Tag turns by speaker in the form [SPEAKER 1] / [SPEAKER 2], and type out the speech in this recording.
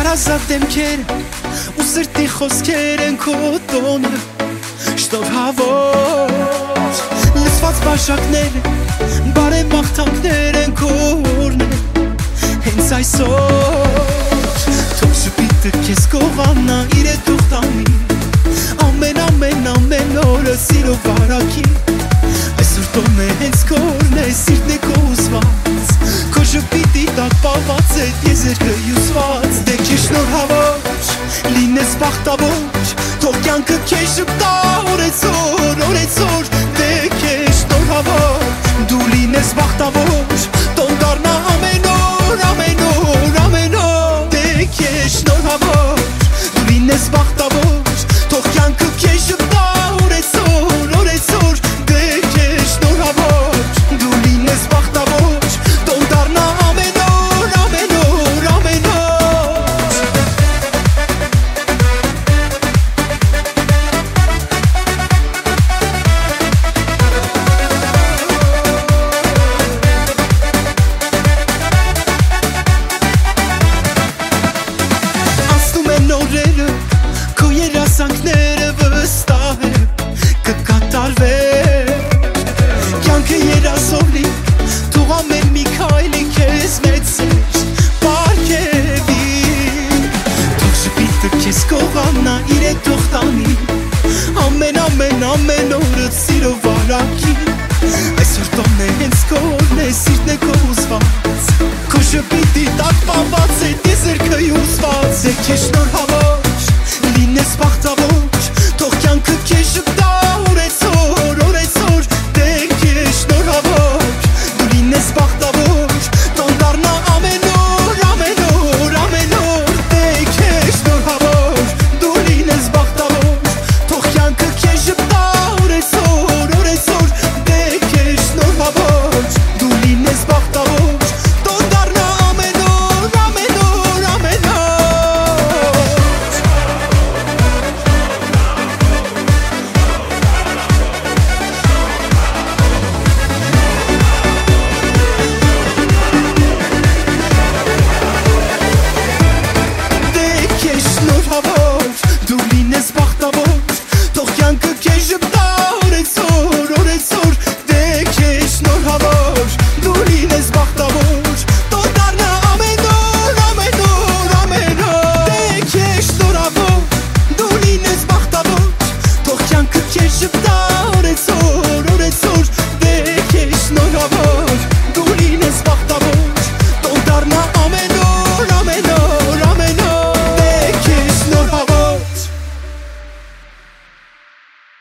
[SPEAKER 1] Հարազատ դեմքեր ու սրտի խոսքեր են քո տոնը Շտով լսված բաժակներ բարեմաղթանքներ են քո օրներ Հենց այսօր թող շպիտը քեզ կողանա իրետուղ տանի Ամեն օրը սիրով վարակի Այսօր տոն է հենց քորն է սիրտն է քո ուզված Քո շպիտի տակ պահված է եզերքը հյուսված Դե քեզ շնորհավոր լինես բախտավոր Թող կյանքը քեզ շպտա օրեցօր Դե քեզ շնորհավոր դու լինես բախտավոր Տոն դառնա ամեն օր Դե քեզ շնորհավոր դու լինես բախտավոր Թող կյանքը քեզ շպտա օրեցօր Դե քեզ շնորհավոր դու լինես բախտավոր Տոն դառնա ամեն օր Անցնում են օրերը Քո երազանքները վստահ է կկատարվեն Կյանքը երազով լի Թող ամեն մի քայլի քեզ մեծ սեր պարգևի Թող շպիտը քեզ կողանա իրետուղ տանի Ամեն օրը սիրով վարակի Այսօր տոն է հենց քորն է սիրտն է քո ուզված Քո շպիտի տակ պահված